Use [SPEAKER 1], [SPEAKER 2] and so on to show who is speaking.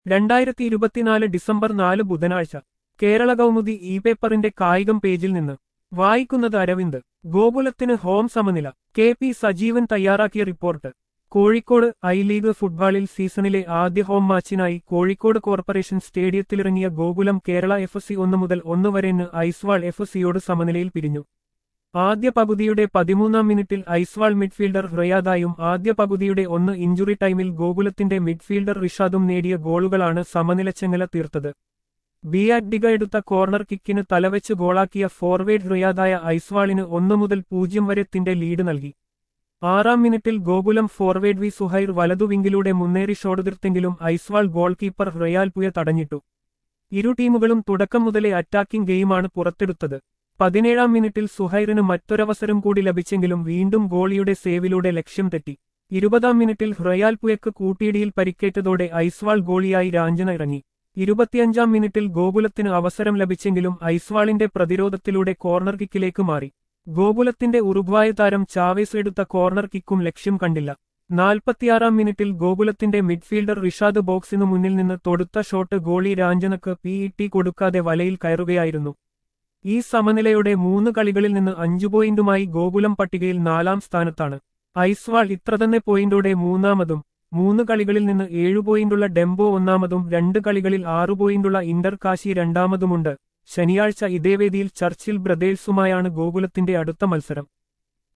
[SPEAKER 1] 2024 December 4 ബുധനാഴ്ച Kerala Kaumudi E പേപ്പറിന്റെ കായികം പേജിൽ നിന്ന് വായിക്കുന്നത് അരവിന്ദ്. ഗോകുലത്തിന് ഹോം സമനില. കെ പി സജീവൻ തയ്യാറാക്കിയ റിപ്പോർട്ട്. കോഴിക്കോട് ഐ ലീഗ് ഫുട്ബോളിൽ സീസണിലെ ആദ്യ ഹോം മാച്ചിനായി കോഴിക്കോട് കോർപ്പറേഷൻ സ്റ്റേഡിയത്തിലിറങ്ങിയ ഗോകുലം കേരള FC 1-1 വരെന്ന് ഐസ്വാൾ FCയോട് സമനിലയിൽ പിരിഞ്ഞു. ആദ്യ പകുതിയുടെ 13-ാം മിനിറ്റിൽ ഐസ്വാൾ മിഡ്ഫീൽഡർ റിയാദായും ആദ്യ പകുതിയുടെ 1 ഇഞ്ചുറി ടൈമിൽ ഗോകുലത്തിന്റെ മിഡ്ഫീൽഡർ റിഷാദും നേടിയ ഗോളുകളാണ് സമനിലച്ചെങ്ങല തീർത്തത്. ബിയാഡിഗ എടുത്ത കോർണർ കിക്കിന് തലവെച്ച് ഗോളാക്കിയ ഫോർവേഡ് റിയാദായ ഐസ്വാളിന് 1-0 വരെ ത്തിന്റെ ലീഡ് നൽകി. 6-ാം മിനിറ്റിൽ ഗോകുലം ഫോർവേഡ് വി സുഹൈർ വലതുവിംഗിലൂടെ മുന്നേറി ഷോട്ടെടുത്തെങ്കിലും ഐസ്വാൾ ഗോൾ കീപ്പർ റയാൽ പുയ തടഞ്ഞിട്ടു. ഇരു ടീമുകളും തുടക്കം മുതലേ അറ്റാക്കിംഗ് ഗെയിമാണ് പുറത്തെടുത്തത്. 17-ാം മിനിറ്റിൽ സുഹൈറിന് മറ്റൊരവസരം കൂടി ലഭിച്ചെങ്കിലും വീണ്ടും ഗോളിയുടെ സേവിലൂടെ ലക്ഷ്യം തെറ്റി. 20-ാം മിനിറ്റിൽ റയാൽ പുയക്ക് കൂട്ടിയിടിയിൽ പരിക്കേറ്റതോടെ ഐസ്വാൾ ഗോളിയായി രാഞ്ജന ഇറങ്ങി. 25-ാം മിനിറ്റിൽ ഗോകുലത്തിന് അവസരം ലഭിച്ചെങ്കിലും ഐസ്വാളിന്റെ പ്രതിരോധത്തിലൂടെ കോർണർ കിക്കിലേക്ക് മാറി. ഗോകുലത്തിന്റെ ഉറുഗ്വായ താരം ചാവേസ് എടുത്ത കോർണർ കിക്കും ലക്ഷ്യം കണ്ടില്ല. 46-ാം മിനിറ്റിൽ ഗോകുലത്തിന്റെ മിഡ്ഫീൽഡർ റിഷാദ് ബോക്സിനു മുന്നിൽ നിന്ന് തൊടുത്ത ഷോട്ട് ഗോളി രാഞ്ജനക്ക് PET കൊടുക്കാതെ വലയിൽ കയറുകയായിരുന്നു. ഈ സമനിലയോടെ 3 കളികളിൽ നിന്ന് 5 പോയിന്റുമായി ഗോകുലം പട്ടികയിൽ 4-ാം സ്ഥാനത്താണ്. ഐസ്വാൾ ഇത്രതന്നെ പോയിന്റോടെ 3-ാമതും 3 കളികളിൽ നിന്ന് 7 പോയിന്റുള്ള ഡെംബോ 1-ാമതും 2 കളികളിൽ 6 പോയിന്റുള്ള ഇന്റർ കാശി 2-ാമതുമുണ്ട്. ശനിയാഴ്ച ഇതേ വേദിയിൽ ചർച്ചിൽ ബ്രദേഴ്സുമായാണ് ഗോകുലത്തിന്റെ അടുത്ത മത്സരം.